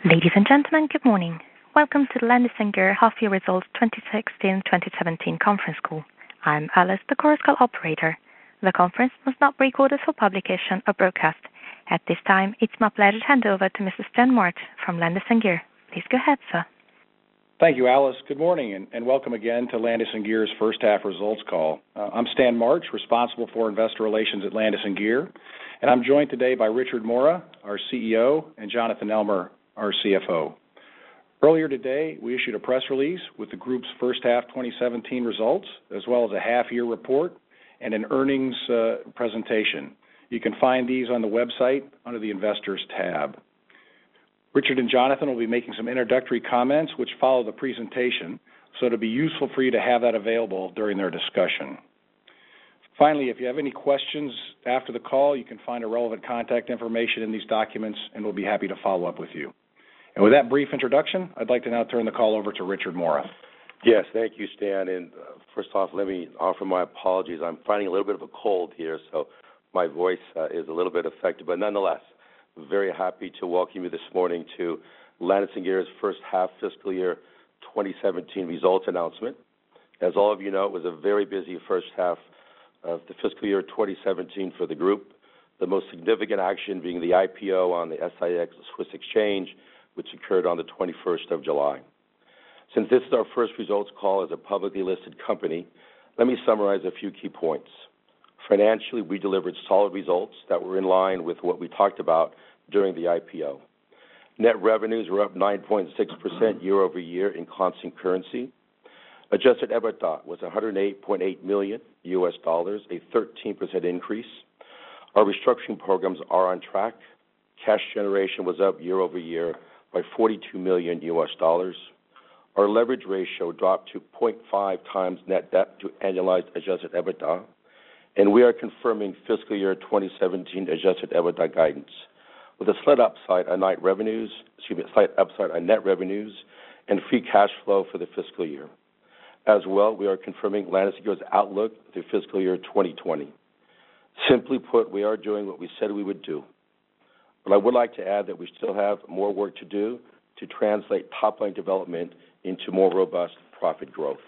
Ladies and gentlemen, good morning. Welcome to the Landis+Gyr Half-Year Results 2016-2017 conference call. I'm Alice, the Chorus Call operator. The conference must not be recorded for publication or broadcast. At this time, it's my pleasure to hand over to Mr. Stan March from Landis+Gyr. Please go ahead, sir. Thank you, Alice. Good morning, and welcome again to Landis+Gyr's first half results call. I'm Stan March, responsible for investor relations at Landis+Gyr, and I'm joined today by Richard Mora, our CEO, and Jonathan Elmer, our CFO. Earlier today, we issued a press release with the group's first half 2017 results, as well as a half-year report and an earnings presentation. You can find these on the website under the Investors tab. Richard and Jonathan will be making some introductory comments which follow the presentation, so it'll be useful for you to have that available during their discussion. Finally, if you have any questions after the call, you can find a relevant contact information in these documents, and we'll be happy to follow up with you. And with that brief introduction, I'd like to now turn the call over to Richard Mora. Yes, thank you, Stan. And first off, let me offer my apologies. I'm finding a little bit of a cold here, so my voice is a little bit affected. But nonetheless, very happy to welcome you this morning to Landis+Gyr's first half fiscal year 2017 results announcement. As all of you know, it was a very busy first half of the fiscal year 2017 for the group, the most significant action being the IPO on the SIX Swiss Exchange, which occurred on the 21st of July. Since this is our first results call as a publicly listed company, let me summarize a few key points. Financially, we delivered solid results that were in line with what we talked about during the IPO. Net revenues were up 9.6% year over year in constant currency. Adjusted EBITDA was $108.8 million, a 13% increase. Our restructuring programs are on track. Cash generation was up year over year by $42 million. Our leverage ratio dropped to 0.5 times net debt to annualized adjusted EBITDA, and we are confirming fiscal year 2017 adjusted EBITDA guidance with a slight upside on net revenues and free cash flow for the fiscal year. As well, we are confirming Landis+Gyr's outlook through fiscal year 2020. Simply put, we are doing what we said we would do. But I would like to add that we still have more work to do to translate top-line development into more robust profit growth.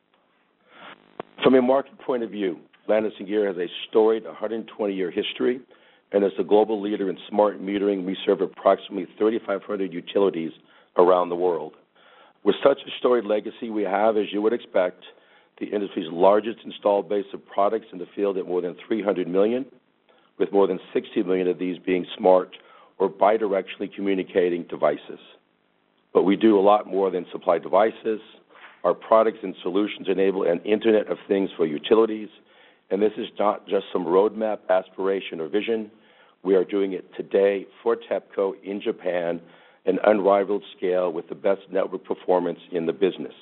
From a market point of view, Landis+Gyr has a storied 120-year history, and as the global leader in smart metering, we serve approximately 3,500 utilities around the world. With such a storied legacy, we have, as you would expect, the industry's largest installed base of products in the field at more than 300 million, with more than 60 million of these being smart or bidirectionally communicating devices. But we do a lot more than supply devices. Our products and solutions enable an Internet of Things for utilities, and this is not just some roadmap aspiration or vision. We are doing it today for TEPCO in Japan, an unrivaled scale with the best network performance in the business.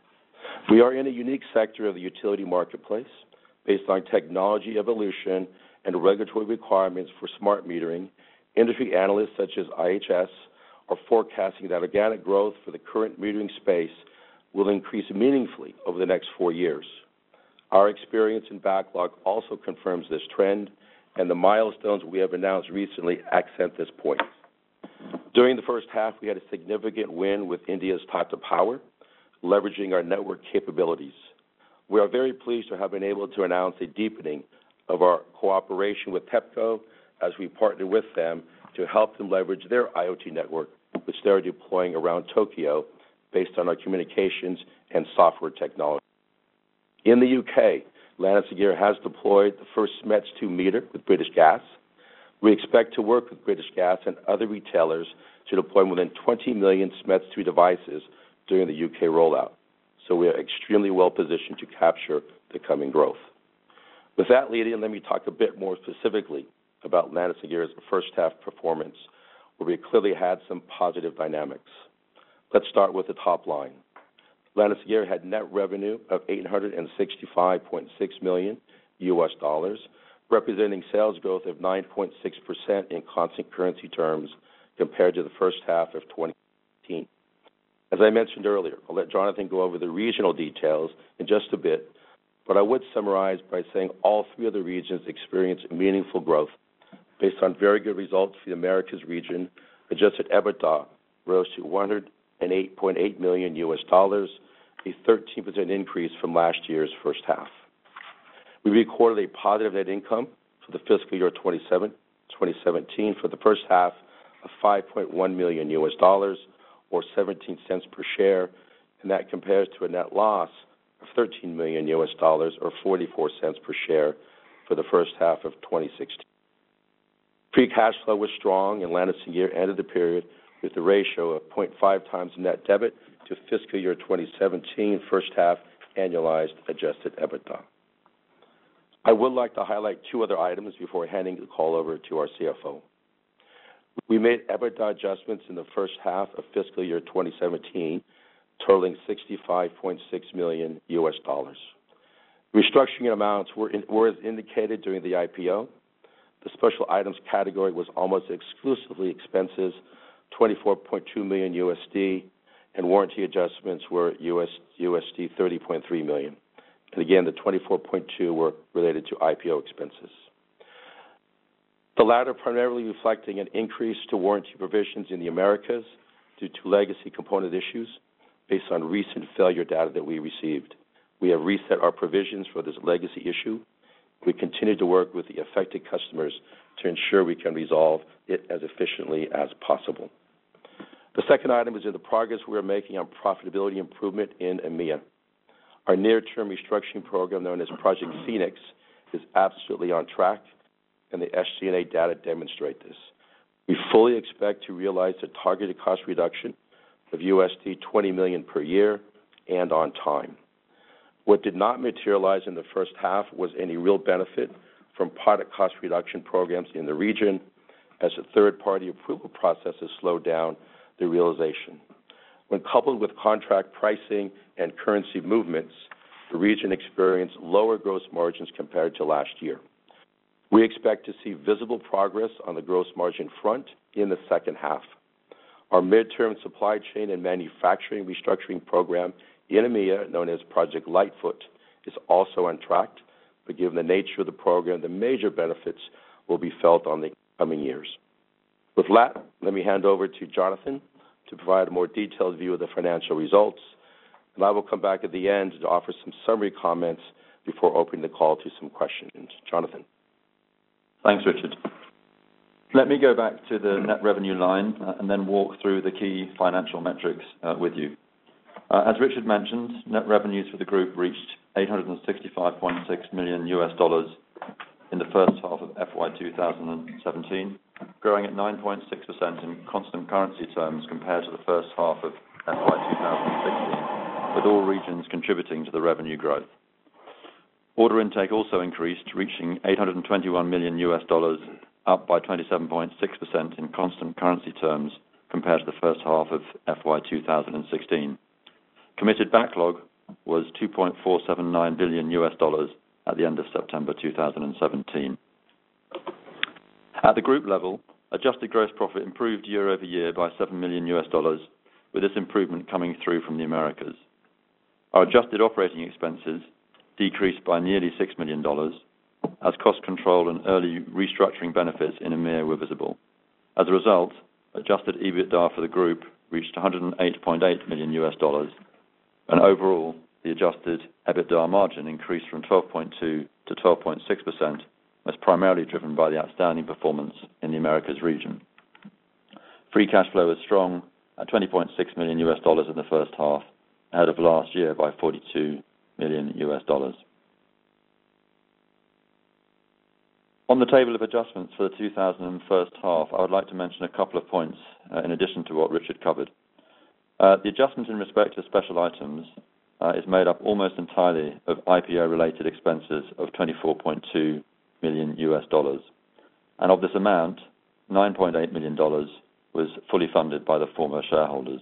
We are in a unique sector of the utility marketplace based on technology evolution and regulatory requirements for smart metering. Industry analysts such as IHS are forecasting that organic growth for the current metering space will increase meaningfully over the next 4 years. Our experience in backlog also confirms this trend, and the milestones we have announced recently accent this point. During the first half, we had a significant win with India's Tata Power, leveraging our network capabilities. We are very pleased to have been able to announce a deepening of our cooperation with TEPCO as we partner with them to help them leverage their IoT network, which they are deploying around Tokyo based on our communications and software technology. In the UK, Landis+Gyr has deployed the first SMETS2 meter with British Gas. We expect to work with British Gas and other retailers to deploy more than 20 million SMETS2 devices during the UK rollout. So we are extremely well positioned to capture the coming growth. With that lead-in, let me talk a bit more specifically about Landis+Gyr's first half performance, where we clearly had some positive dynamics. Let's start with the top line. Landis+Gyr had net revenue of $865.6 million, representing sales growth of 9.6% in constant currency terms compared to the first half of 2018. As I mentioned earlier, I'll let Jonathan go over the regional details in just a bit, but I would summarize by saying all three of the regions experienced meaningful growth based on very good results for the Americas region. Adjusted EBITDA rose to $108.8 million, a 13% increase from last year's first half. We recorded a positive net income for the fiscal year 2017 for the first half of $5.1 million, or 17 cents per share, and that compares to a net loss of $13 million, or 44 cents per share for the first half of 2016. Free cash flow was strong, and Landis+Gyr ended the period with a ratio of 0.5 times net debit to fiscal year 2017 first half annualized adjusted EBITDA. I would like to highlight two other items before handing the call over to our CFO. We made EBITDA adjustments in the first half of fiscal year 2017, totaling $65.6 million. Restructuring amounts were as indicated during the IPO. The special items category was almost exclusively expenses, $24.2 million, and warranty adjustments were $30.3 million. And again, the 24.2 were related to IPO expenses. The latter primarily reflecting an increase to warranty provisions in the Americas due to legacy component issues based on recent failure data that we received. We have reset our provisions for this legacy issue. We continue to work with the affected customers to ensure we can resolve it as efficiently as possible. The second item is in the progress we are making on profitability improvement in EMEA. Our near-term restructuring program, known as Project Phoenix, is absolutely on track, and the SG&A data demonstrate this. We fully expect to realize a targeted cost reduction of $20 million per year and on time. What did not materialize in the first half was any real benefit from product cost reduction programs in the region, as the third-party approval processes slowed down the realization. When coupled with contract pricing and currency movements, the region experienced lower gross margins compared to last year. We expect to see visible progress on the gross margin front in the second half. Our midterm supply chain and manufacturing restructuring program in EMEA, known as Project Lightfoot, is also on track, but given the nature of the program, the major benefits will be felt on the coming years. With that, let me hand over to Jonathan to provide a more detailed view of the financial results, and I will come back at the end to offer some summary comments before opening the call to some questions. Jonathan. Thanks, Richard. Let me go back to the net revenue line and then walk through the key financial metrics with you. As Richard mentioned, net revenues for the group reached $865.6 million in the first half of FY 2017, growing at 9.6% in constant currency terms compared to the first half of FY 2016, with all regions contributing to the revenue growth. Order intake also increased, reaching $821 million, up by 27.6% in constant currency terms compared to the first half of FY 2016. Committed backlog was $2.479 billion at the end of September 2017. At the group level, adjusted gross profit improved year over year by $7 million, with this improvement coming through from the Americas. Our adjusted operating expenses decreased by nearly $6 million, as cost control and early restructuring benefits in EMEA were visible. As a result, adjusted EBITDA for the group reached $108.8 million, and overall, the adjusted EBITDA margin increased from 12.2% to 12.6%, was primarily driven by the outstanding performance in the Americas region. Free cash flow was strong at $20.6 million in the first half, ahead of last year by $42 million. On the table of adjustments for the 2001 first half, I would like to mention a couple of points in addition to what Richard covered. The adjustment in respect to special items is made up almost entirely of IPO-related expenses of $24.2 million. And of this amount, $9.8 million was fully funded by the former shareholders.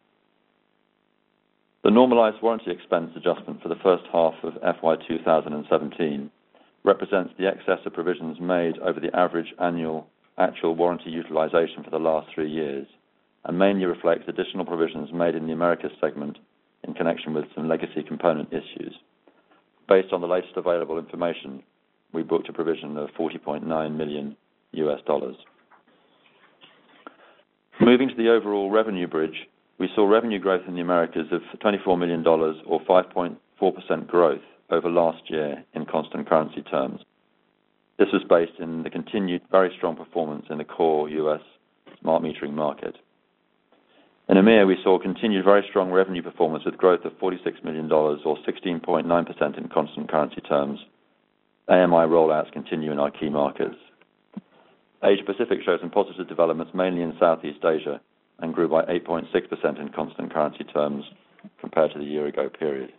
The normalized warranty expense adjustment for the first half of FY 2017 represents the excess of provisions made over the average annual actual warranty utilization for the last 3 years, and mainly reflects additional provisions made in the Americas segment in connection with some legacy component issues. Based on the latest available information, we booked a provision of $40.9 million. Moving Moving to the overall revenue bridge, we saw revenue growth in the Americas of $24 million, or 5.4% growth over last year in constant currency terms. This was based in the continued very strong performance in the core U.S. smart metering market. In EMEA, we saw continued very strong revenue performance with growth of $46 million, or 16.9% in constant currency terms. AMI rollouts continue in our key markets. Asia Pacific showed some positive developments, mainly in Southeast Asia, and grew by 8.6% in constant currency terms compared to the year-ago period.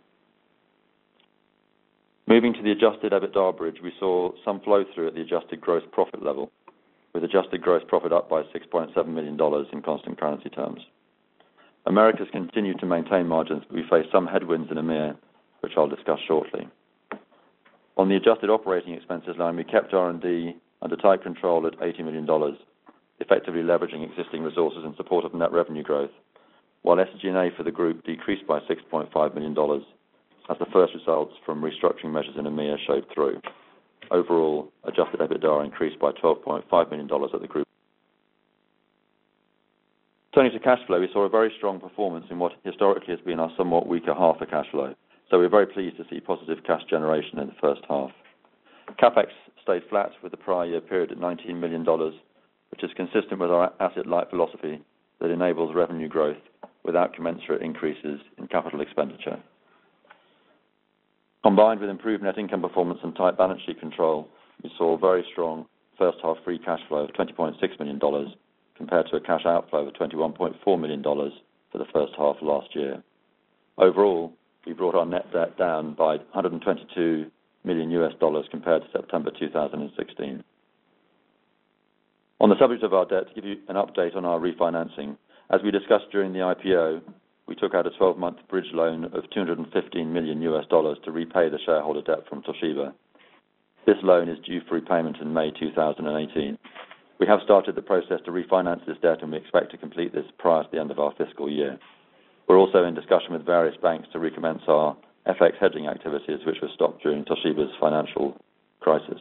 Moving to the adjusted EBITDA bridge, we saw some flow-through at the adjusted gross profit level, with adjusted gross profit up by $6.7 million in constant currency terms. Americas continued to maintain margins, but we faced some headwinds in EMEA, which I'll discuss shortly. On the adjusted operating expenses line, we kept R&D under tight control at $80 million, effectively leveraging existing resources in support of net revenue growth, while SG&A for the group decreased by $6.5 million as the first results from restructuring measures in EMEA showed through. Overall, adjusted EBITDA increased by $12.5 million at the group. Turning to cash flow, we saw a very strong performance in what historically has been our somewhat weaker half of cash flow, so we're very pleased to see positive cash generation in the first half. CapEx stayed flat with the prior year period at $19 million, which is consistent with our asset-light philosophy that enables revenue growth without commensurate increases in capital expenditure. Combined with improved net income performance and tight balance sheet control, we saw a very strong first half free cash flow of $20.6 million compared to a cash outflow of $21.4 million for the first half last year. Overall, we brought our net debt down by $122 million compared to September 2016. On the subject of our debt, to give you an update on our refinancing, as we discussed during the IPO, we took out a 12-month bridge loan of $215 million to repay the shareholder debt from Toshiba. This loan is due for repayment in May 2018. We have started the process to refinance this debt, and we expect to complete this prior to the end of our fiscal year. We're also in discussion with various banks to recommence our FX hedging activities, which were stopped during Toshiba's financial crisis.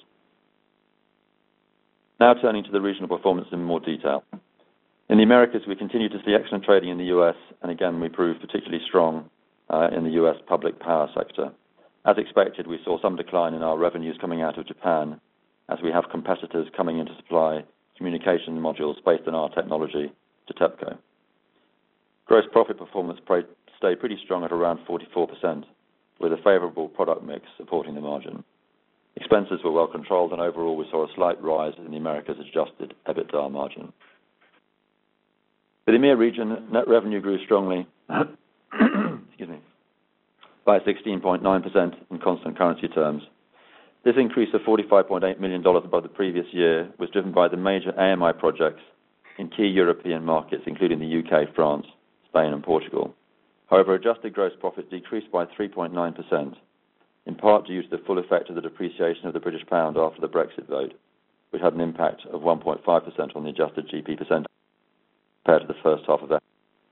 Now turning to the regional performance in more detail. In the Americas, we continue to see excellent trading in the U.S., and again, we proved particularly strong in the U.S. public power sector. As expected, we saw some decline in our revenues coming out of Japan, as we have competitors coming in to supply communication modules based on our technology to TEPCO. Gross profit performance stayed pretty strong at around 44%, with a favorable product mix supporting the margin. Expenses were well controlled, and overall we saw a slight rise in the Americas adjusted EBITDA margin. For the EMEA region, net revenue grew strongly by 16.9% in constant currency terms. This increase of $45.8 million above the previous year was driven by the major AMI projects in key European markets, including the UK, France, Spain, and Portugal. However, adjusted gross profit decreased by 3.9%, in part due to the full effect of the depreciation of the British pound after the Brexit vote, which had an impact of 1.5% on the adjusted GP percent compared to the first half of that.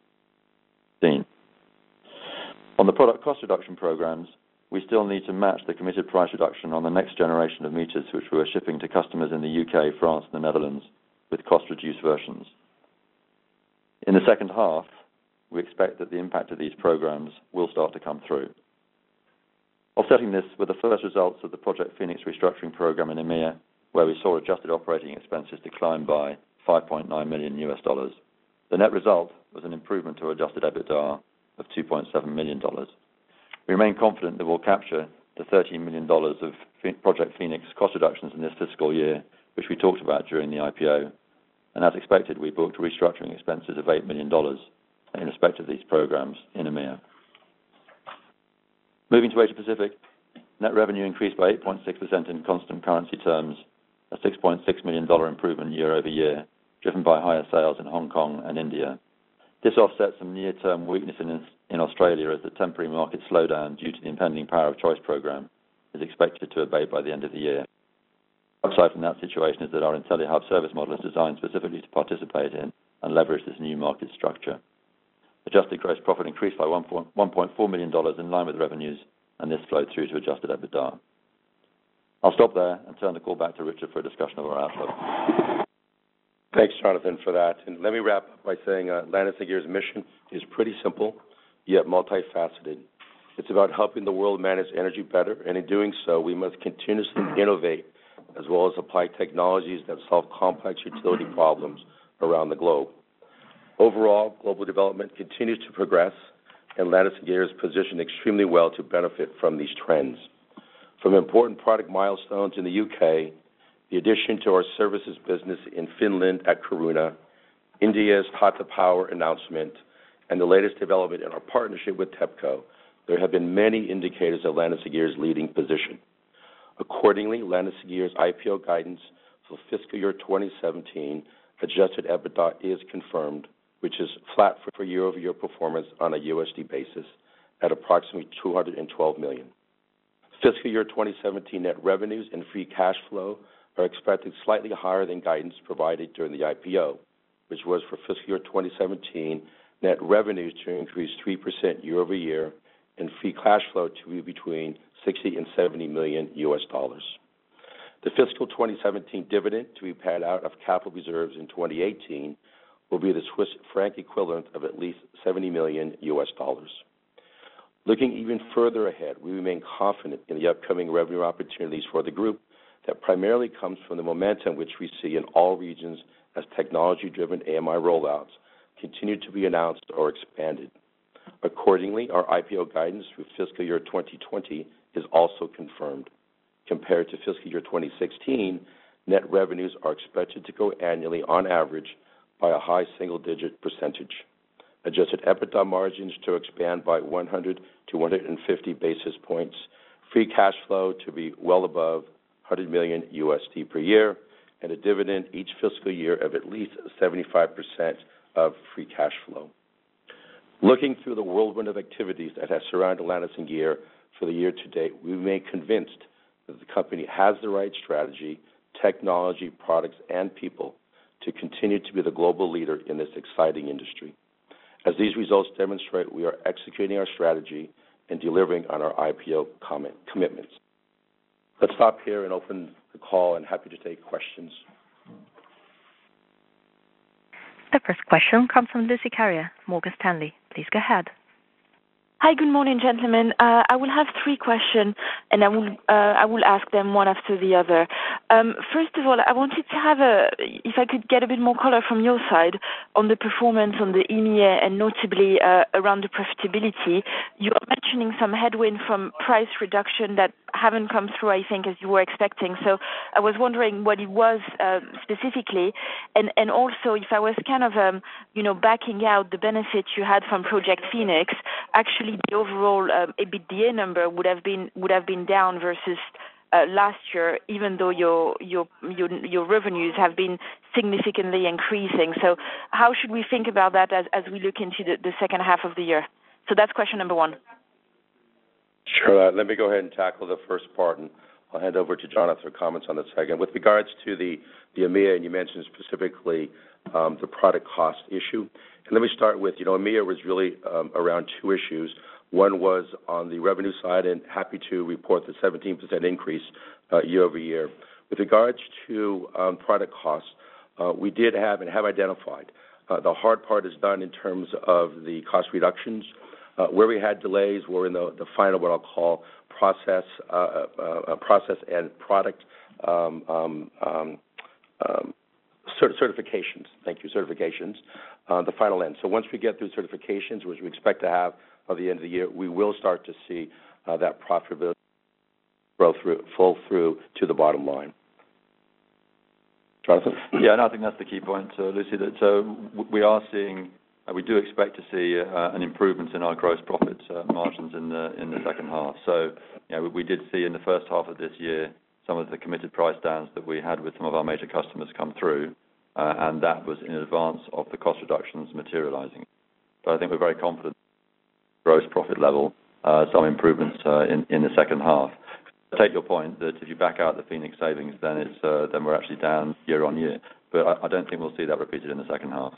On the product cost reduction programs, we still need to match the committed price reduction on the next generation of meters, which we are shipping to customers in the UK, France, and the Netherlands with cost-reduced versions. In the second half, we expect that the impact of these programs will start to come through. Offsetting this were the first results of the Project Phoenix restructuring program in EMEA, where we saw adjusted operating expenses decline by $5.9 million. The net result was an improvement to adjusted EBITDA of $2.7 million. We remain confident that we'll capture the $13 million of Project Phoenix cost reductions in this fiscal year, which we talked about during the IPO, and as expected, we booked restructuring expenses of $8 million in respect of these programs in EMEA. Moving to Asia Pacific, net revenue increased by 8.6% in constant currency terms, a $6.6 million improvement year over year, driven by higher sales in Hong Kong and India. This offsets some near-term weakness in Australia as the temporary market slowdown due to the impending Power of Choice program is expected to abate by the end of the year. Aside from that situation is that our IntelliHub service model is designed specifically to participate in and leverage this new market structure. Adjusted gross profit increased by $1.4 million in line with revenues, and this flowed through to adjusted EBITDA. I'll stop there and turn the call back to Richard for a discussion of our outlook. Thanks, Jonathan, for that. And let me wrap up by saying Landis+Gyr mission is pretty simple, yet multifaceted. It's about helping the world manage energy better, and in doing so, we must continuously innovate as well as apply technologies that solve complex utility problems around the globe. Overall, global development continues to progress, and Landis+Gyr is positioned extremely well to benefit from these trends. From important product milestones in the UK, the addition to our services business in Finland at Caruna, India's Tata Power announcement, and the latest development in our partnership with TEPCO, there have been many indicators of Landis+Gyr's leading position. Accordingly, Landis+Gyr's IPO guidance for fiscal year 2017 adjusted EBITDA is confirmed, which is flat for year-over-year performance on a USD basis at approximately $212 million. Fiscal year 2017 net revenues and free cash flow are expected slightly higher than guidance provided during the IPO, which was for fiscal year 2017 net revenues to increase 3% year-over-year and free cash flow to be between $60 and $70 million US dollars. The fiscal 2017 dividend to be paid out of capital reserves in 2018 will be the Swiss franc equivalent of at least $70 million US dollars. Looking even further ahead, we remain confident in the upcoming revenue opportunities for the group that primarily comes from the momentum which we see in all regions as technology-driven AMI rollouts continue to be announced or expanded. Accordingly, our IPO guidance for fiscal year 2020 is also confirmed. Compared to fiscal year 2016, net revenues are expected to grow annually on average by a high single-digit percentage. Adjusted EBITDA margins to expand by 100 to 150 basis points, free cash flow to be well above $100 million USD per year, and a dividend each fiscal year of at least 75% of free cash flow. Looking through the whirlwind of activities that has surrounded Landis+Gyr for the year to date, we remain convinced that the company has the right strategy, technology, products, and people to continue to be the global leader in this exciting industry. As these results demonstrate, we are executing our strategy and delivering on our IPO commitments. Let's stop here and open the call, and happy to take questions. The first question comes from Lucie Carrier, Morgan Stanley. Please go ahead. Hi, good morning, gentlemen. I will have three questions, and I will ask them one after the other. First of all, I wanted to have if I could get a bit more color from your side on the performance on the EMEA and notably around the profitability. You are mentioning some headwind from price reduction that haven't come through, I think, as you were expecting. So I was wondering what it was specifically, and also if I was kind of, backing out the benefits you had from Project Phoenix, actually the overall EBITDA number would have been down versus last year, even though your revenues have been significantly increasing. So how should we think about that as we look into the second half of the year? So that's question number one. Sure. Let me go ahead and tackle the first part, and I'll hand over to Jonathan for comments on the second. With regards to the EMEA, and you mentioned specifically the product cost issue. And let me start with, EMEA was really around two issues. One was on the revenue side, and happy to report the 17% increase year over year. With regards to product costs, we did have and have identified. The hard part is done in terms of the cost reductions. Where we had delays were in the final, what I'll call, process and product certifications. Thank you, certifications. The final end. So once we get through certifications, which we expect to have by the end of the year, we will start to see that profitability flow through to the bottom line. Jonathan? Yeah, and I think that's the key point, Lucie. That we do expect to see an improvement in our gross profit margins in the second half. So, we did see in the first half of this year some of the committed price downs that we had with some of our major customers come through, and that was in advance of the cost reductions materializing. So I think we're very confident gross profit level, some improvements in the second half. I take your point that if you back out the Phoenix savings, then we're actually down year on year. But I don't think we'll see that repeated in the second half.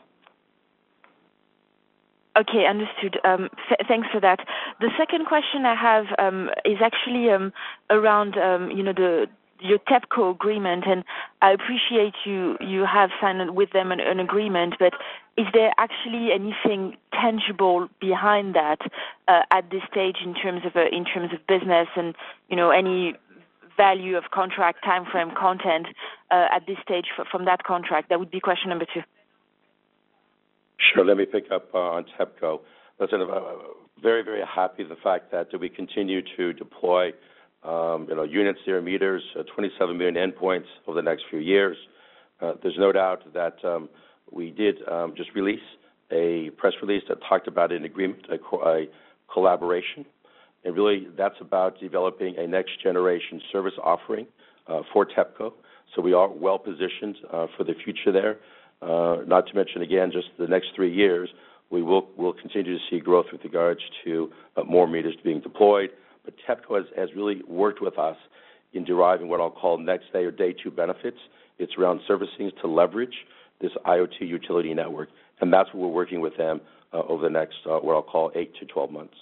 Okay, understood. Thanks for that. The second question I have is actually around, your TEPCO agreement, and I appreciate you have signed with them an agreement, but is there actually anything tangible behind that at this stage in terms of business and any value of contract, time frame, content at this stage from that contract? That would be question number 2. Sure. Let me pick up on TEPCO. Listen, very, very happy the fact that we continue to deploy units, their meters, 27 million endpoints over the next few years. There's no doubt that we did just release a press release that talked about an agreement, a collaboration, and really that's about developing a next generation service offering for TEPCO. So we are well positioned for the future there. Not to mention, again, just the next 3 years, we'll continue to see growth with regards to more meters being deployed. But TEPCO has really worked with us in deriving what I'll call next day or day 2 benefits. It's around servicing to leverage this IoT utility network, and that's what we're working with them over the next what I'll call 8 to 12 months.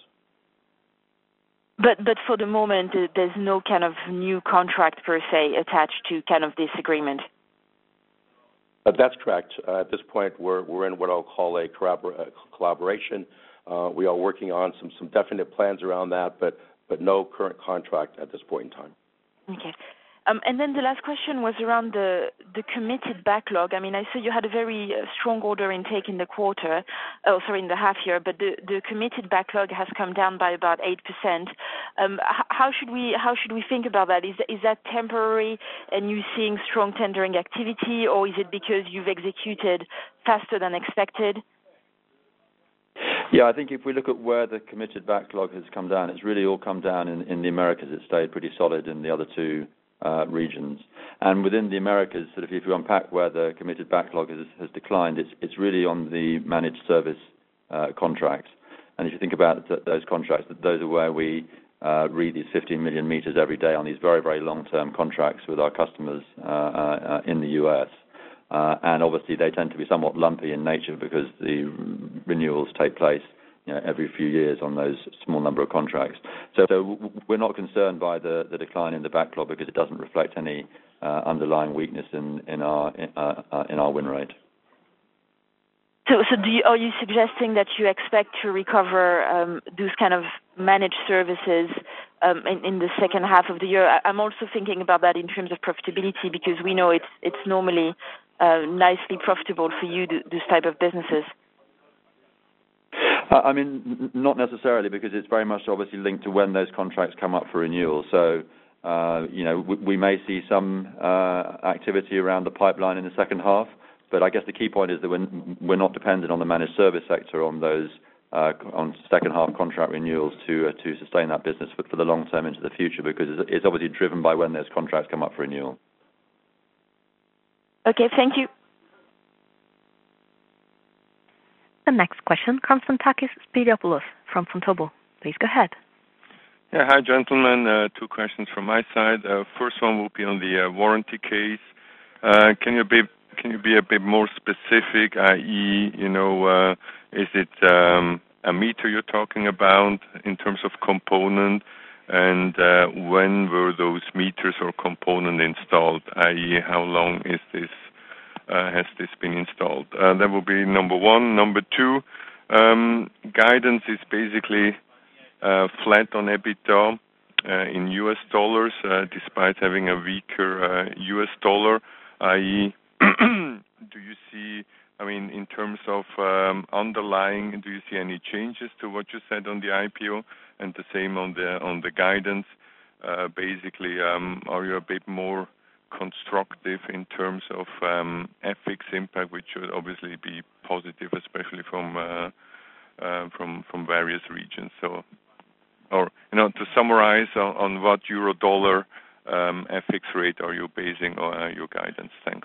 But for the moment, there's no kind of new contract per se attached to kind of this agreement. That's correct. At this point, we're in what I'll call a collaboration. We are working on some definite plans around that, but no current contract at this point in time. Okay. And then the last question was around the committed backlog. I mean, I saw you had a very strong order intake in the quarter, in the half year, but the committed backlog has come down by about 8%. How should we think about that? Is that temporary and you seeing strong tendering activity, or is it because you've executed faster than expected? Yeah, I think if we look at where the committed backlog has come down, it's really all come down in the Americas. It stayed pretty solid in the other 2 regions. And within the Americas, sort of if you unpack where the committed backlog has declined, it's really on the managed service contracts. And if you think about those contracts, those are where we read these 15 million meters every day on these very, very long-term contracts with our customers in the U.S. And obviously they tend to be somewhat lumpy in nature because the renewals take place every few years on those small number of contracts. So we're not concerned by the decline in the backlog because it doesn't reflect any underlying weakness in our win rate. So are you suggesting that you expect to recover those kind of managed services in the second half of the year? I'm also thinking about that in terms of profitability because we know it's normally nicely profitable for you, this type of businesses. I mean, not necessarily because it's very much obviously linked to when those contracts come up for renewal. So, we may see some activity around the pipeline in the second half, but I guess the key point is that we're not dependent on the managed service sector on those on second half contract renewals to sustain that business for the long term into the future because it's obviously driven by when those contracts come up for renewal. Okay, thank you. The next question comes from Takis Spiliopoulos from Vontobel. Please go ahead. Yeah, hi, gentlemen. 2 questions from my side. First one will be on the warranty case. Can you be a bit more specific, i.e., is it a meter you're talking about in terms of component, and when were those meters or component installed, i.e., how long is this? Has this been installed? That will be number 1. Number 2, guidance is basically flat on EBITDA in U.S. dollars, despite having a weaker U.S. dollar, i.e., do you see, in terms of underlying, do you see any changes to what you said on the IPO and the same on the guidance? Basically, are you a bit more constructive in terms of FX impact, which should obviously be positive, especially from various regions? So, or to summarize, on what euro-dollar FX rate are you basing your guidance? Thanks.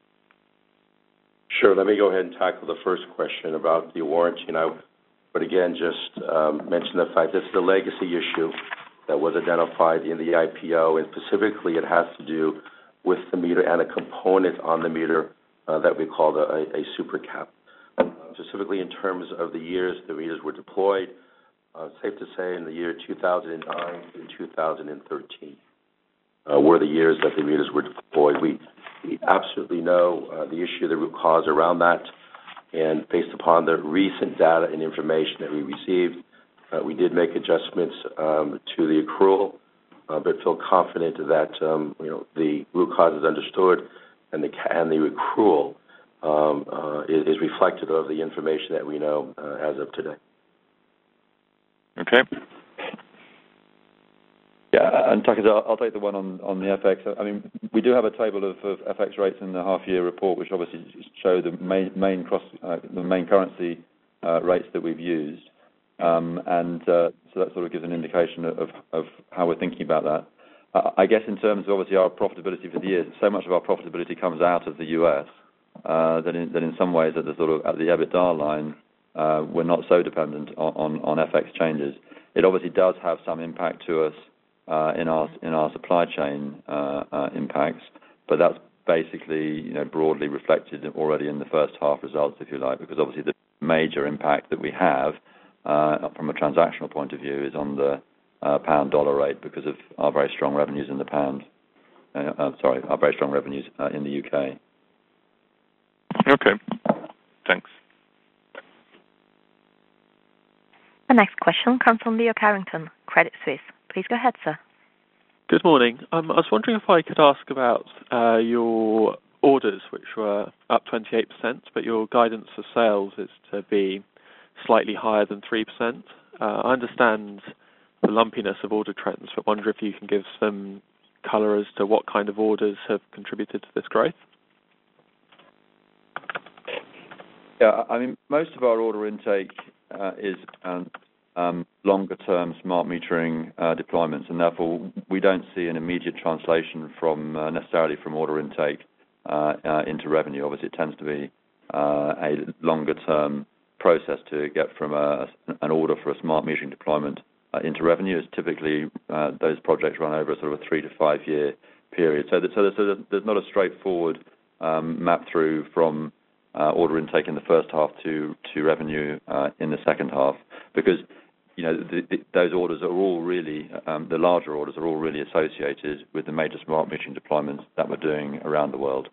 Sure. Let me go ahead and tackle the first question about the warranty. But again, just mention the fact this is a legacy issue that was identified in the IPO, and specifically it has to do with the meter and a component on the meter that we call a super cap. Specifically in terms of the years the meters were deployed, safe to say in the year 2009 to 2013. were the years that the meters were deployed. We absolutely know the issue, the root cause around that, and based upon the recent data and information that we received, we did make adjustments to the accrual, but feel confident that the root cause is understood, and the accrual is reflective of the information that we know as of today. Okay. Yeah, and Tucker, I'll take the one on the FX. I mean, we do have a table of FX rates in the half-year report, which obviously show the main currency rates that we've used, so that sort of gives an indication of how we're thinking about that. I guess in terms of obviously our profitability for the year, so much of our profitability comes out of the US that in some ways at the EBITDA line we're not so dependent on FX changes. It obviously does have some impact to us in our supply chain impacts, but that's basically broadly reflected already in the first half results, if you like, because obviously the major impact that we have from a transactional point of view is on the pound-dollar rate because of our very strong revenues in the pound. Our very strong revenues in the UK. Okay. Thanks. The next question comes from Leo Carrington, Credit Suisse. Please go ahead, sir. Good morning. I was wondering if I could ask about your orders, which were up 28%, but your guidance for sales is to be slightly higher than 3%. I understand the lumpiness of order trends, but wonder if you can give some color as to what kind of orders have contributed to this growth. Yeah, I mean, most of our order intake is longer-term smart metering deployments, and therefore we don't see an immediate translation from necessarily from order intake into revenue. Obviously, it tends to be a longer-term process to get from an order for a smart metering deployment into revenue. It's typically those projects run over sort of a 3 to 5 year period. So there's not a straightforward map through from order intake in the first half to revenue in the second half, because those orders are all really the larger orders are all really associated with the major smart metering deployments that we're doing around the world.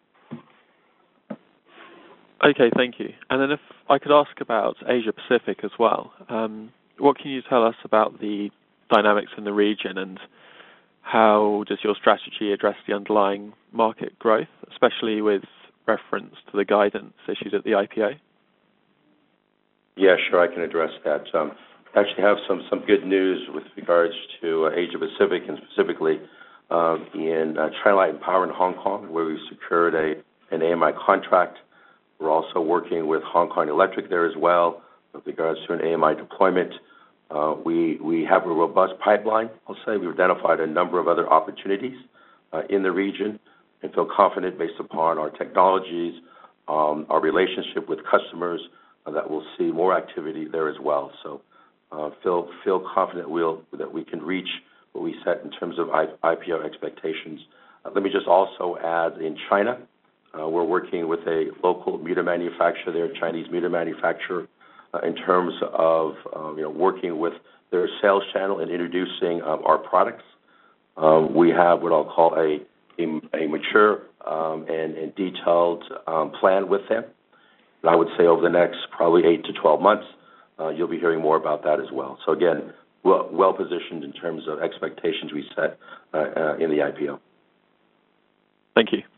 Okay, thank you. And then if I could ask about Asia Pacific as well, what can you tell us about the dynamics in the region, and how does your strategy address the underlying market growth, especially with reference to the guidance issued at the IPO? Yeah, sure, I can address that. I actually have some good news with regards to Asia Pacific, and specifically in China Light & Power in Hong Kong, where we've secured an AMI contract. We're also working with Hong Kong Electric there as well with regards to an AMI deployment. We have a robust pipeline, I'll say. We've identified a number of other opportunities in the region and feel confident based upon our technologies, our relationship with customers, that we'll see more activity there as well. So feel confident that we can reach what we set in terms of IPO expectations. Let me just also add, in China, we're working with a local meter manufacturer there, Chinese meter manufacturer, in terms of working with their sales channel and introducing our products. We have what I'll call a mature and detailed plan with them. And I would say over the next probably 8 to 12 months, you'll be hearing more about that as well. So again, well positioned in terms of expectations we set in the IPO. Thank you.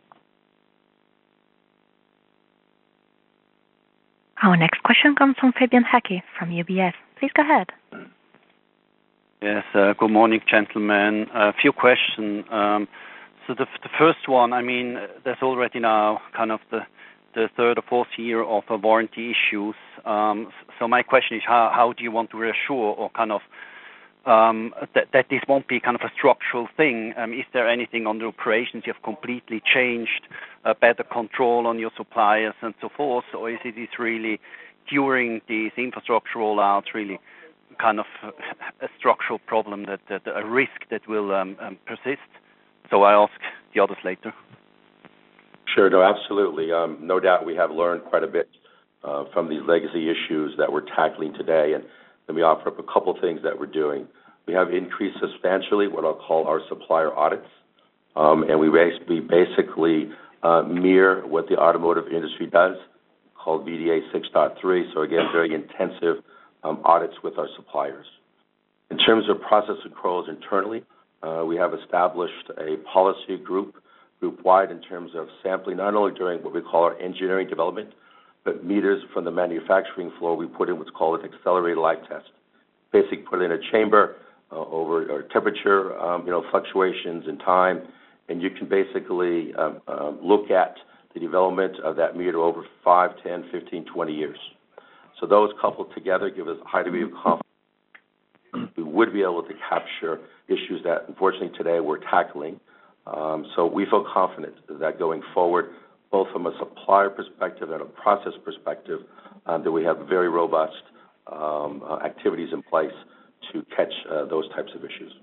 Our next question comes from Fabian Haecki from UBS. Please go ahead. Yes, good morning, gentlemen. A few questions. So the first one, I mean, there's already now kind of the third or fourth year of warranty issues. So my question is, how do you want to reassure or kind of that this won't be kind of a structural thing? Is there anything on the operations you have completely changed, better control on your suppliers and so forth, or is it really during these infrastructure rollouts really kind of a structural problem, that a risk that will persist? So I ask the others later. Sure, no, absolutely. No doubt we have learned quite a bit from these legacy issues that we're tackling today, and let me offer up a couple things that we're doing. We have increased substantially what I'll call our supplier audits. and we basically mirror what the automotive industry does, called VDA 6.3. So again, very intensive audits with our suppliers. In terms of process controls internally, we have established a policy group-wide in terms of sampling, not only during what we call our engineering development, but meters from the manufacturing floor. We put in what's called an accelerated life test. Basically, put in a chamber over temperature, fluctuations in time, and you can basically look at the development of that meter over 5, 10, 15, 20 years. So those coupled together give us a high degree of confidence we would be able to capture issues that, unfortunately, today we're tackling. So we feel confident that going forward, both from a supplier perspective and a process perspective, that we have very robust activities in place to catch those types of issues.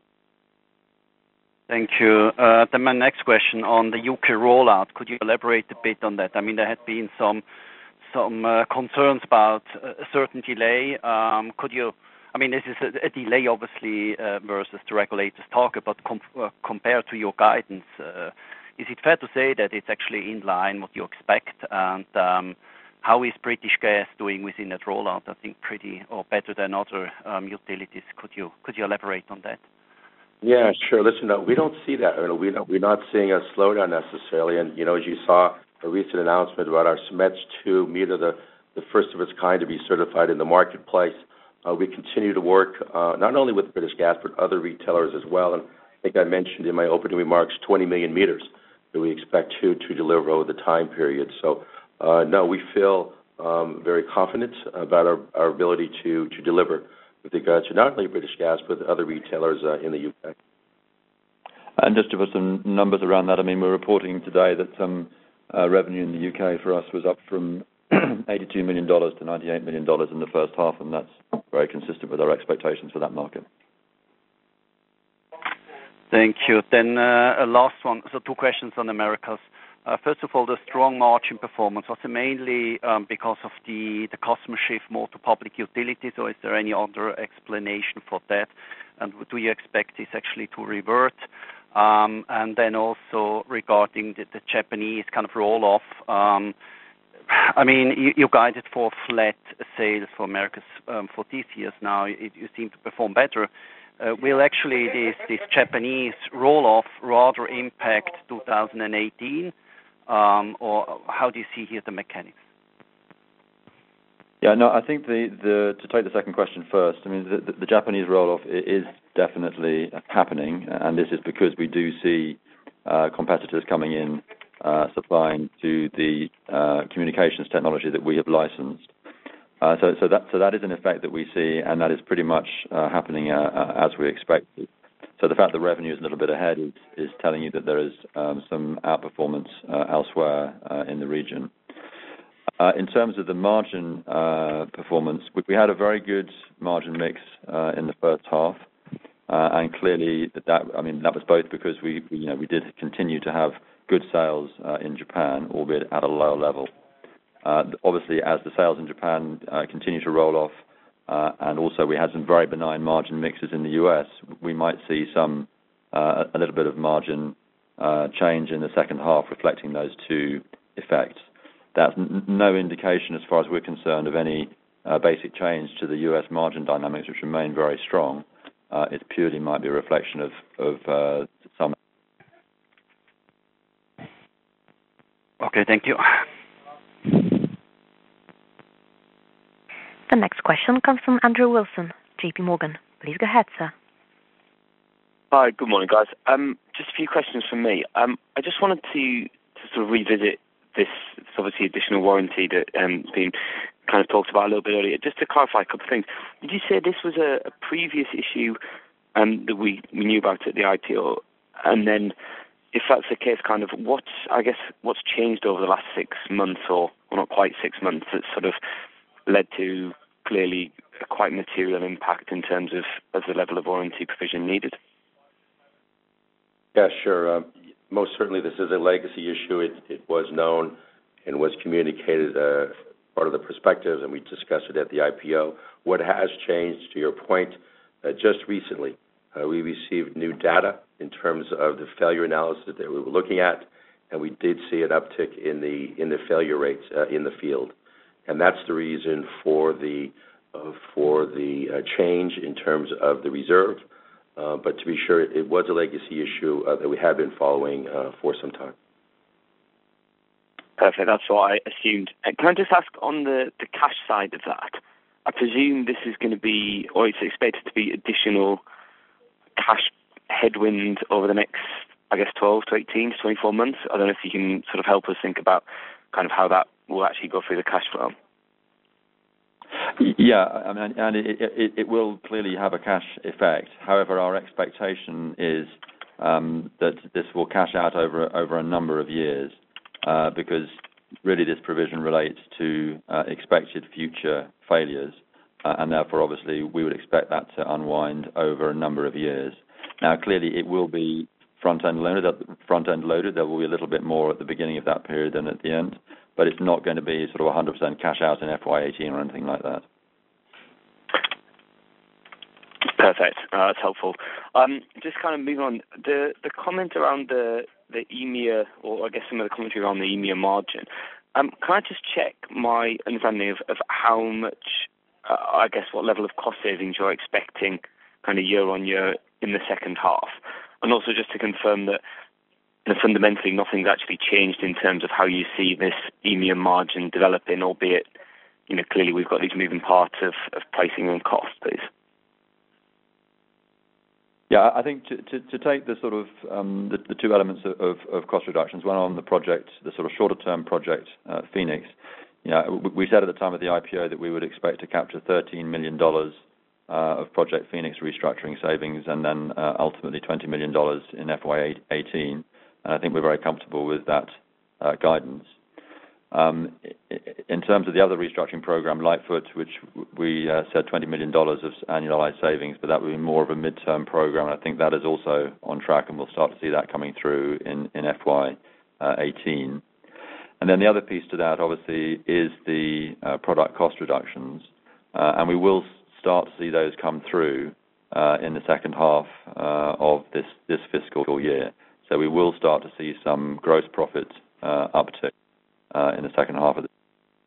Thank you. Then my next question on the UK rollout. Could you elaborate a bit on that? I mean, there had been some concerns about a certain delay. This is a delay, obviously, versus the regulators' target, but compared to your guidance, is it fair to say that it's actually in line what you expect? And how is British Gas doing within that rollout? I think pretty or better than other utilities. Could you elaborate on that? Yeah, sure. Listen, we don't see that. We're not seeing a slowdown necessarily. And, as you saw a recent announcement about our SMETS 2 meter, the first of its kind to be certified in the marketplace. We continue to work not only with British Gas, but other retailers as well. And I think I mentioned in my opening remarks 20 million meters that we expect to deliver over the time period. So, no, we feel very confident about our ability to deliver with regard to not only British Gas, but other retailers in the UK. And just to put some numbers around that, we're reporting today that revenue in the UK for us was up from $82 million to $98 million in the first half, and that's very consistent with our expectations for that market. Thank you. Then a last one. So 2 questions on Americas. First of all, the strong margin performance, was it mainly because of the customer shift more to public utilities, or is there any other explanation for that? And do you expect this actually to revert? And then also regarding the Japanese kind of roll-off, you guided for flat sales for Americas for these years now. You seem to perform better. Will actually this Japanese roll-off rather impact 2018? Or how do you see here the mechanics? Yeah, no, I think to take the second question first, the Japanese roll-off is definitely happening, and this is because we do see competitors coming in supplying to the communications technology that we have licensed. So that is an effect that we see, and that is pretty much happening as we expected. So the fact that revenue is a little bit ahead is telling you that there is some outperformance elsewhere in the region. In terms of the margin performance, we had a very good margin mix in the first half, and clearly that was both because we did continue to have good sales in Japan, albeit at a lower level. Obviously, as the sales in Japan continue to roll off, and also we had some very benign margin mixes in the US, we might see a little bit of margin change in the second half, reflecting those 2 effects. That's no indication, as far as we're concerned, of any basic change to the US margin dynamics, which remain very strong. It purely might be a reflection of some. Okay, thank you. The next question comes from Andrew Wilson, JP Morgan. Please go ahead, sir. Hi, good morning, guys. Just a few questions from me. I just wanted to sort of revisit this obviously additional warranty that been kind of talked about a little bit earlier. Just to clarify a couple of things, did you say this was a previous issue that we knew about at the IPO? And then, if that's the case, kind of what's changed over the last 6 months, or not quite 6 months, that sort of led to clearly a quite material impact in terms of the level of warranty provision needed? Yeah, sure. Most certainly this is a legacy issue. It was known and was communicated part of the perspectives, and we discussed it at the IPO. What has changed, to your point, just recently, We received new data in terms of the failure analysis that we were looking at, and we did see an uptick in the failure rates in the field, and that's the reason for the change in terms of the reserve. But to be sure, it was a legacy issue that we have been following for some time. Perfect. That's what I assumed. Can I just ask on the cash side of that? I presume this is going to be, or it's expected to be, additional cash headwind over the next, I guess, 12 to 18 to 24 months. I don't know if you can sort of help us think about kind of how that will actually go through the cash flow. Yeah, I mean, and it will clearly have a cash effect. However, our expectation is that this will cash out over a number of years because really this provision relates to expected future failures, and therefore, obviously, we would expect that to unwind over a number of years. Now, clearly, it will be front-end loaded. There will be a little bit more at the beginning of that period than at the end, but it's not going to be sort of 100% cash out in FY18 or anything like that. Perfect. That's helpful. Just kind of moving on, the comment around the EMEA, or I guess some of the commentary around the EMEA margin, can I just check my understanding of how much, I guess, what level of cost savings you're expecting kind of year on year in the second half? And also just to confirm that fundamentally nothing's actually changed in terms of how you see this EMEA margin developing, albeit, clearly we've got these moving parts of pricing and cost, please. Yeah, I think to take the sort of the two elements of cost reductions, one on the project, the sort of shorter-term project, Phoenix, we said at the time of the IPO that we would expect to capture $13 million of Project Phoenix restructuring savings and then ultimately $20 million in FY18. And I think we're very comfortable with that guidance. In terms of the other restructuring program, Lightfoot, which we said $20 million of annualized savings, but that would be more of a midterm program. And I think that is also on track, and we'll start to see that coming through in FY18. And then the other piece to that, obviously, is the product cost reductions, and we will start to see those come through in the second half of this fiscal year. So we will start to see some gross profit uptick in the second half of the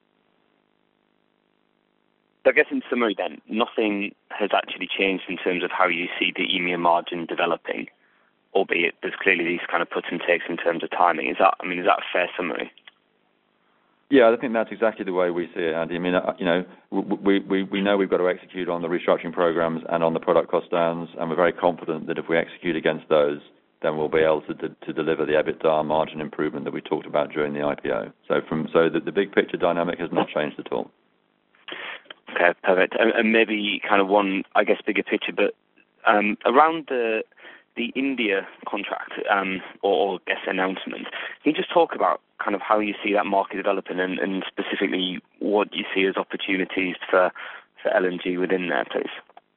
I guess in summary then, nothing has actually changed in terms of how you see the EMEA margin developing, albeit there's clearly these kind of puts and takes in terms of timing. Is that a fair summary? Yeah, I think that's exactly the way we see it, Andy. I mean, we know we've got to execute on the restructuring programs and on the product cost downs, and we're very confident that if we execute against those, then we'll be able to deliver the EBITDA margin improvement that we talked about during the IPO. So the big picture dynamic has not changed at all. Okay, perfect. And maybe kind of one, I guess, bigger picture, but around the India contract or I guess announcement, can you just talk about kind of how you see that market developing and specifically what you see as opportunities for LNG within there, please?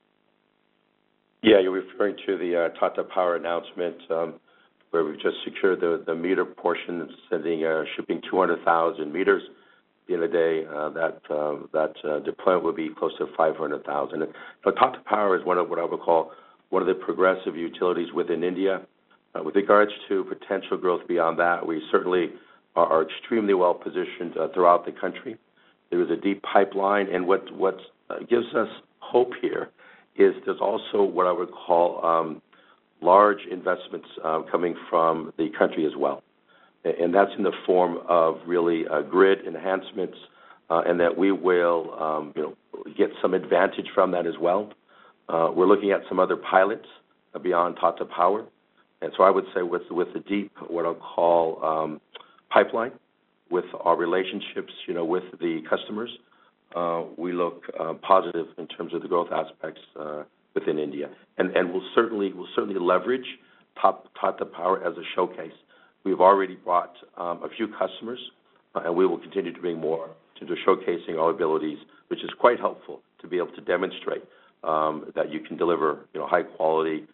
Yeah, you're referring to the Tata Power announcement where we've just secured the meter portion, shipping 200,000 meters. At the end of the day, that deployment will be close to 500,000. But Tata Power is one of what I would call one of the progressive utilities within India. With regards to potential growth beyond that, we certainly are extremely well positioned throughout the country. There is a deep pipeline, and what gives us hope here is there's also what I would call large investments coming from the country as well. And that's in the form of really grid enhancements, and that we will get some advantage from that as well. We're looking at some other pilots beyond Tata Power. And so I would say with the deep, what I'll call pipeline, with our relationships, with the customers, we look positive in terms of the growth aspects within India. And we'll certainly leverage Tata Power as a showcase. We've already brought a few customers, and we will continue to bring more to showcasing our abilities, which is quite helpful to be able to demonstrate that you can deliver, high quality,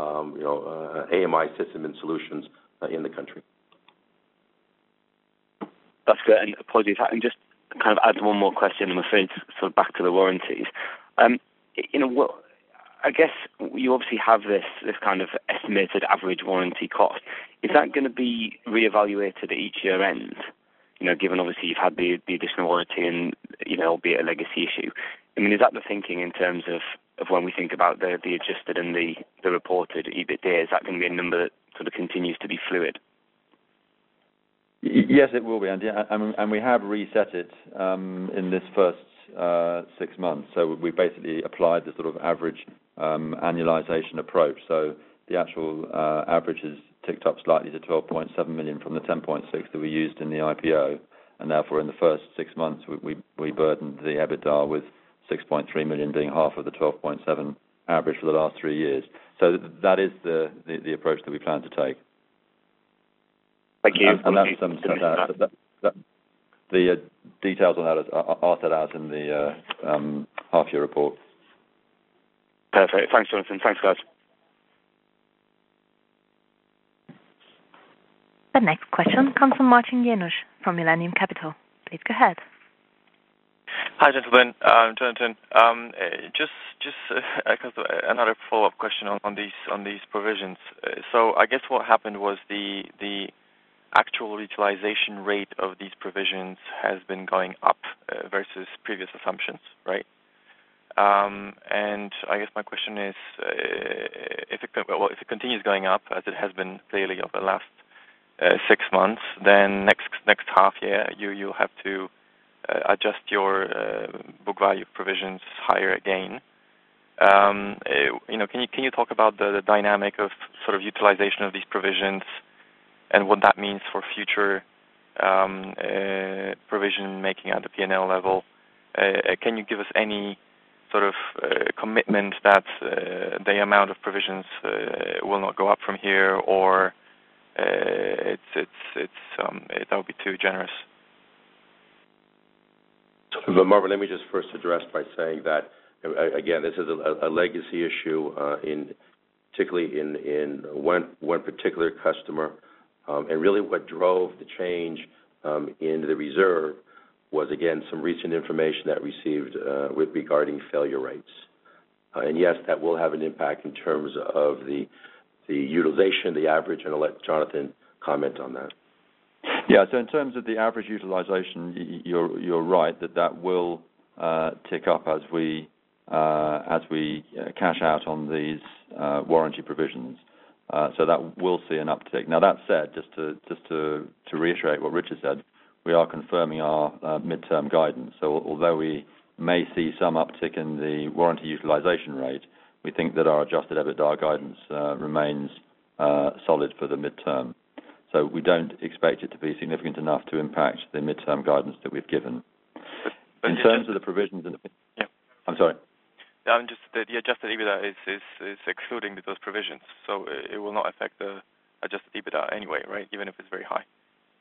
AMI system and solutions in the country. That's good. And apologies, I can just kind of add one more question, I'm afraid, sort of back to the warranties. I guess you obviously have this kind of estimated average warranty cost. Is that going to be reevaluated at each year end? Given obviously you've had the additional warranty and, albeit a legacy issue. I mean, is that the thinking in terms of when we think about the adjusted and the reported EBITDA? Is that going to be a number that sort of continues to be fluid? Yes, it will be, Andy, and we have reset it in this first 6 months. So we basically applied the sort of average annualization approach. So the actual average has ticked up slightly to 12.7 million from the 10.6 that we used in the IPO, and therefore in the first 6 months we burdened the EBITDA with 6.3 million, being half of the 12.7 average for the last 3 years. So that is the approach that we plan to take. Thank you. And that's the details on that are set out in the half-year report. Perfect. Thanks, Jonathan. Thanks, guys. The next question comes from Martin Janusz from Millennium Capital. Please go ahead. Hi, gentlemen. Jonathan, just another follow-up question on these provisions. So I guess what happened was the actual utilization rate of these provisions has been going up versus previous assumptions, right? And I guess my question is, if it continues going up as it has been clearly over the last 6 months, then next half year you'll have to adjust your book value provisions higher again. Can you talk about the dynamic of sort of utilization of these provisions and what that means for future provision making at the P&L level? Can you give us any sort of commitment that the amount of provisions will not go up from here, or that would be too generous? But Marvin, let me just first address by saying that, again, this is a legacy issue, particularly in one particular customer. And really what drove the change in the reserve was, again, some recent information that received regarding failure rates. And yes, that will have an impact in terms of the utilization, the average, and I'll let Jonathan comment on that. Yeah, so in terms of the average utilization, you're right that will tick up as we cash out on these warranty provisions. So that will see an uptick. Now that said, just to reiterate what Richard said, we are confirming our midterm guidance. So although we may see some uptick in the warranty utilization rate, we think that our adjusted EBITDA guidance remains solid for the midterm. So we don't expect it to be significant enough to impact the midterm guidance that we've given. In terms of the provisions, I'm sorry. Just the adjusted EBITDA is excluding those provisions, so it will not affect the adjusted EBITDA anyway, right? Even if it's very high.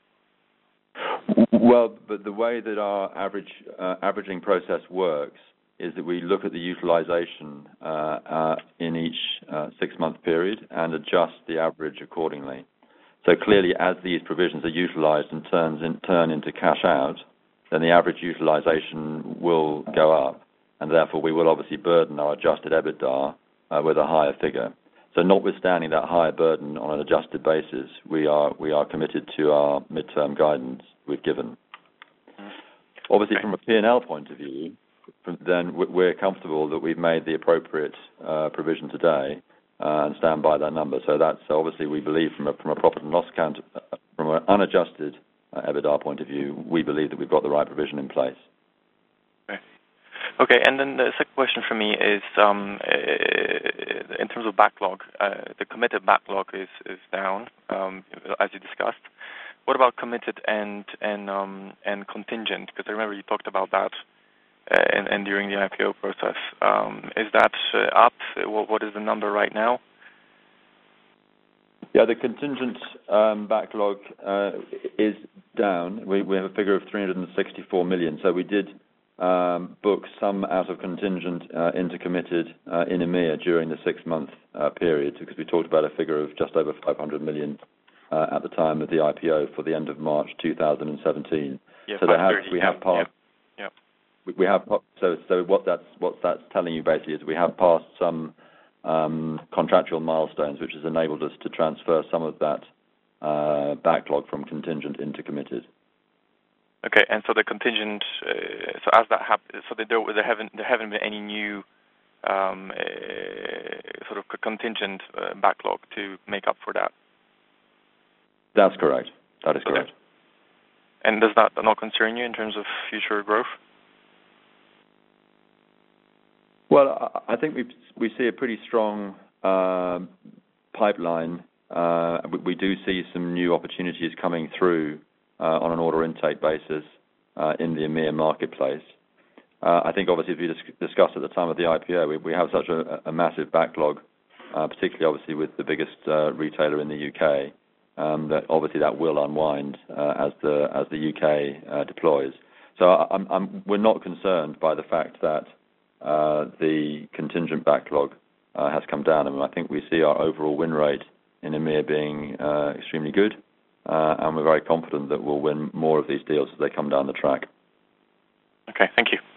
Well, but the way that our averaging process works is that we look at the utilization in each 6-month period and adjust the average accordingly. So clearly, as these provisions are utilized and turn into cash out, then the average utilization will go up, and therefore we will obviously burden our adjusted EBITDA with a higher figure. So notwithstanding that higher burden on an adjusted basis, we are committed to our midterm guidance we've given. Obviously, from a P&L point of view, then we're comfortable that we've made the appropriate provision today and stand by that number. So that's obviously, we believe, from a profit and loss account, from an unadjusted EBITDA point of view, we believe that we've got the right provision in place. Okay, and then the second question for me is, in terms of backlog, the committed backlog is down, as you discussed. What about committed and contingent? Because I remember you talked about that and during the IPO process. Is that up? What is the number right now? Yeah, the contingent backlog is down. We have a figure of 364 million. So we did book some out of contingent into committed in EMEA during the 6-month period, because we talked about a figure of just over 500 million at the time of the IPO for the end of March 2017. Yeah, so we have passed. Yeah. We have, so what that's telling you basically is we have passed some contractual milestones, which has enabled us to transfer some of that backlog from contingent into committed. Okay, and so the contingent, so as that happens, so there haven't been any new sort of contingent backlog to make up for that. That's correct. That is correct. Okay. And does that not concern you in terms of future growth? Well, I think we see a pretty strong pipeline. We do see some new opportunities coming through on an order intake basis in the EMEA marketplace. I think obviously as we discussed at the time of the IPO, we have such a massive backlog, particularly obviously with the biggest retailer in the UK, that obviously that will unwind as the UK deploys. So we're not concerned by the fact that the contingent backlog has come down. I mean, I think we see our overall win rate in EMEA being extremely good, and we're very confident that we'll win more of these deals as they come down the track. Okay, thank you.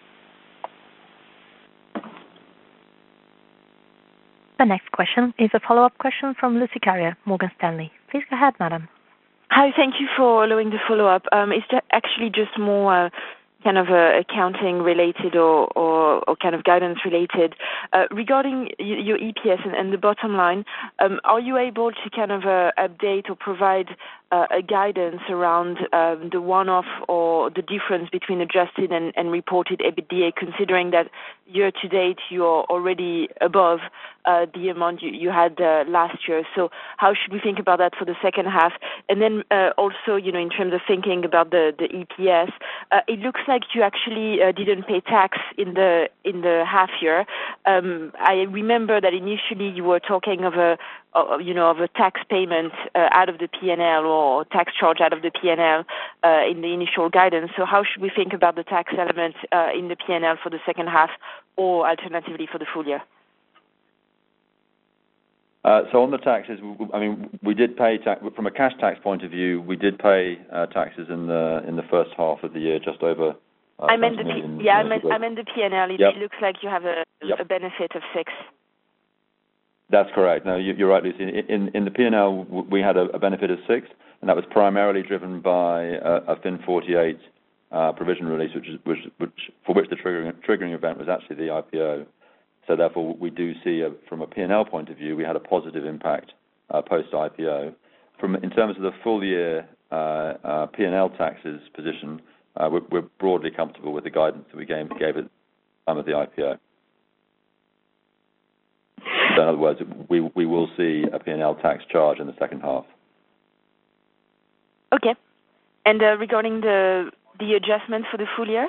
The next question is a follow-up question from Lucie Carrier, Morgan Stanley. Please go ahead, madam. Hi, thank you for allowing the follow-up. It's actually just more kind of accounting related or kind of guidance related. Regarding your EPS and the bottom line, are you able to kind of update or provide a guidance around the one-off or the difference between adjusted and reported EBITDA, considering that year to date you are already above the amount you had last year? So how should we think about that for the second half? And then also, in terms of thinking about the EPS, it looks like you actually didn't pay tax in the half year. I remember that initially you were talking of a tax payment out of the P&L or tax charge out of the P&L in the initial guidance. So how should we think about the tax element in the P&L for the second half, or alternatively for the full year? So on the taxes, I mean, we did pay from a cash tax point of view. We did pay taxes in the first half of the year, just over. I meant the P&L. Yep. It looks like you have a benefit of 6. That's correct. No, you're right, Lucy. In the P&L, we had a benefit of 6, and that was primarily driven by a FIN 48 provision release, for which the triggering event was actually the IPO. So therefore, we do see from a P&L point of view, we had a positive impact post IPO. In terms of the full year P&L taxes position, we're broadly comfortable with the guidance that we gave at the time of the IPO. So in other words, we will see a P&L tax charge in the second half. Okay. And regarding the adjustment for the full year?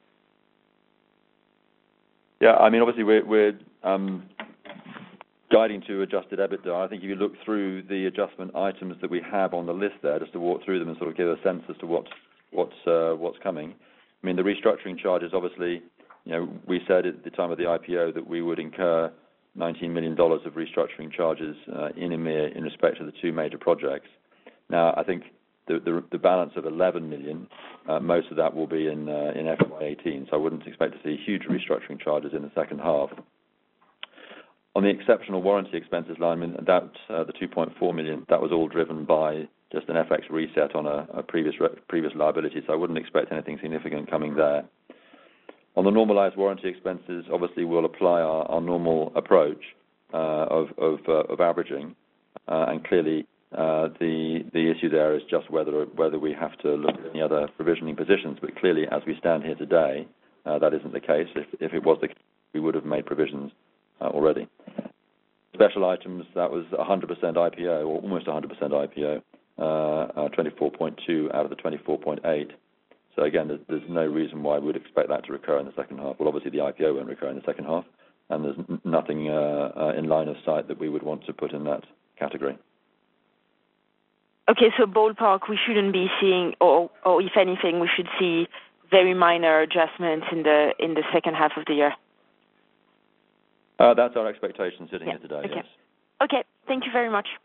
Yeah, I mean, obviously we're guiding to adjusted EBITDA. I think if you look through the adjustment items that we have on the list there, just to walk through them and sort of give a sense as to what's coming. I mean, the restructuring charges, obviously, we said at the time of the IPO that we would incur $19 million of restructuring charges in EMEA in respect to the two major projects. Now, I think the balance of 11 million, most of that will be in FY18, so I wouldn't expect to see huge restructuring charges in the second half. On the exceptional warranty expenses line, I mean, that the 2.4 million, that was all driven by just an FX reset on a previous liability, so I wouldn't expect anything significant coming there. On the normalized warranty expenses, obviously we'll apply our normal approach of averaging, and clearly the issue there is just whether we have to look at any other provisioning positions. But clearly, as we stand here today, that isn't the case. If it was the case, we would have made provisions already. Special items, that was 100% IPO, or almost 100% IPO, 24.2 out of the 24.8. So again, there's no reason why we would expect that to recur in the second half. Well, obviously the IPO won't recur in the second half, and there's nothing in line of sight that we would want to put in that category. Okay, so ballpark, we shouldn't be seeing, or if anything, we should see very minor adjustments in the second half of the year. That's our expectation sitting here today, okay. Yes. Okay, thank you very much.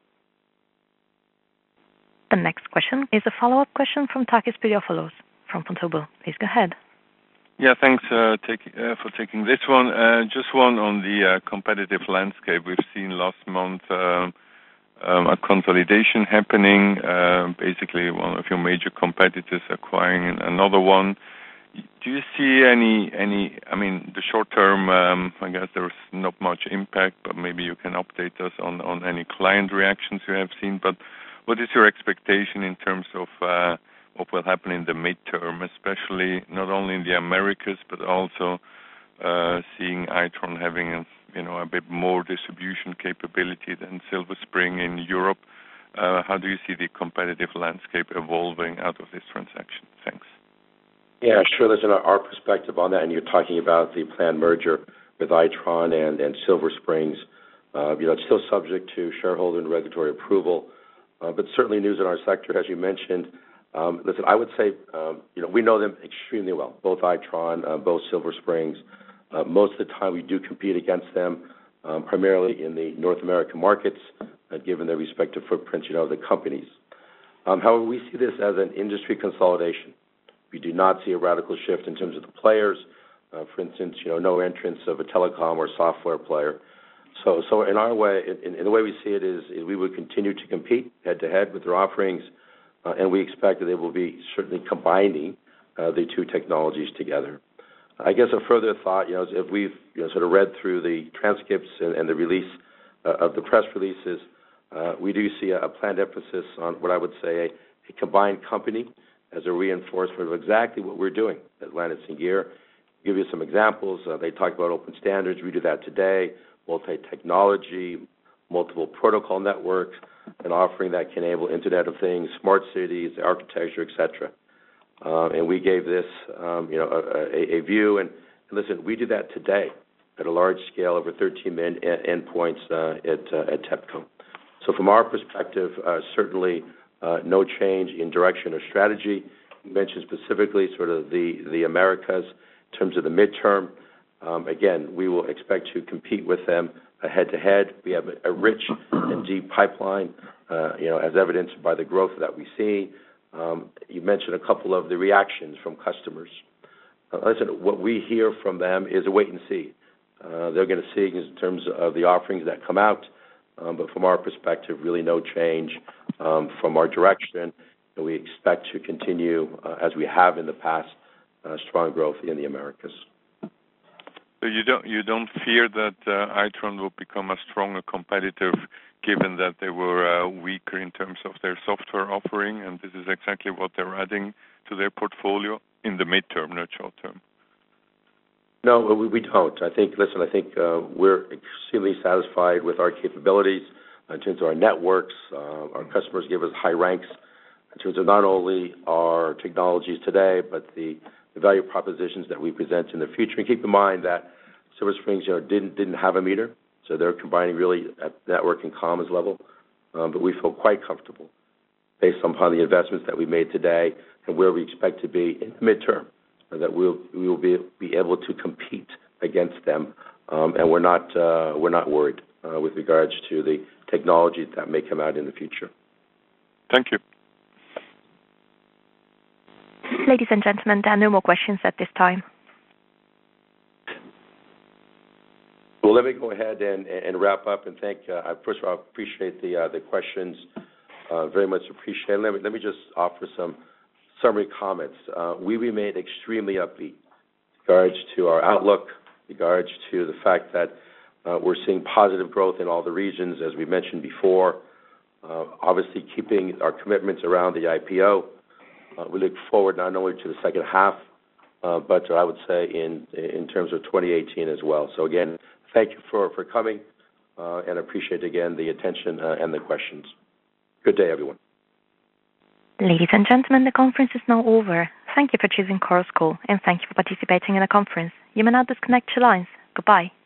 The next question is a follow-up question from Takis Piliopoulos from Vontobel. Please go ahead. Yeah, thanks for taking this one. Just one on the competitive landscape. We've seen last month a consolidation happening, basically one of your major competitors acquiring another one. Do you see any? I mean, the short term, I guess there's not much impact, but maybe you can update us on any client reactions you have seen. But what is your expectation in terms of what will happen in the midterm, especially not only in the Americas, but also seeing Itron having a bit more distribution capability than Silver Spring in Europe? How do you see the competitive landscape evolving out of this transaction? Thanks. Yeah, sure. Listen, our perspective on that, and you're talking about the planned merger with Itron and Silver Springs. It's still subject to shareholder and regulatory approval, but certainly news in our sector, as you mentioned. Listen, I would say, we know them extremely well, both Itron, both Silver Springs. Most of the time we do compete against them, primarily in the North American markets, given their respective footprints, of the companies. However, we see this as an industry consolidation. We do not see a radical shift in terms of the players. For instance, no entrance of a telecom or software player. So in our way, in the way we see it is we would continue to compete head-to-head with their offerings, and we expect that they will be certainly combining the two technologies together. I guess a further thought, if we've sort of read through the transcripts and the release of the press releases, we do see a planned emphasis on what I would say a combined company as a reinforcement of exactly what we're doing at Landis+Gyr. Give you some examples. They talk about open standards. We do that today. Multi-technology, multiple protocol networks, an offering that can enable Internet of Things, smart cities, architecture, etc. And we gave this, a view. And listen, we do that today at a large scale, over 13 million endpoints at TEPCO. So from our perspective, certainly no change in direction or strategy. You mentioned specifically sort of the Americas in terms of the midterm. Again, we will expect to compete with them head-to-head. We have a rich and deep pipeline, as evidenced by the growth that we see. You mentioned a couple of the reactions from customers. Listen, what we hear from them is a wait and see. They're going to see in terms of the offerings that come out, but from our perspective, really no change from our direction. And we expect to continue, as we have in the past, strong growth in the Americas. So you don't fear that Itron will become a stronger competitor, given that they were weaker in terms of their software offering, and this is exactly what they're adding to their portfolio in the midterm, not short term? No, we don't. I think we're extremely satisfied with our capabilities in terms of our networks. Our customers give us high ranks in terms of not only our technologies today, but the value propositions that we present in the future. And keep in mind that Silver Springs, didn't have a meter, so they're combining really at network and comms level. But we feel quite comfortable based upon the investments that we made today and where we expect to be in the midterm, that we will be able to compete against them, and we're not worried with regards to the technology that may come out in the future. Thank you. Ladies and gentlemen, there are no more questions at this time. Well, let me go ahead and wrap up and thank. First of all, I appreciate the questions. Very much appreciate it. Let me just offer some summary comments. We remain extremely upbeat with regards to our outlook, with regards to the fact that we're seeing positive growth in all the regions, as we mentioned before. Obviously, keeping our commitments around the IPO. We look forward not only to the second half, but I would say in terms of 2018 as well. So again, thank you for coming, and appreciate again the attention and the questions. Good day, everyone. Ladies and gentlemen, the conference is now over. Thank you for choosing Chorus Call, and thank you for participating in the conference. You may now disconnect your lines. Goodbye.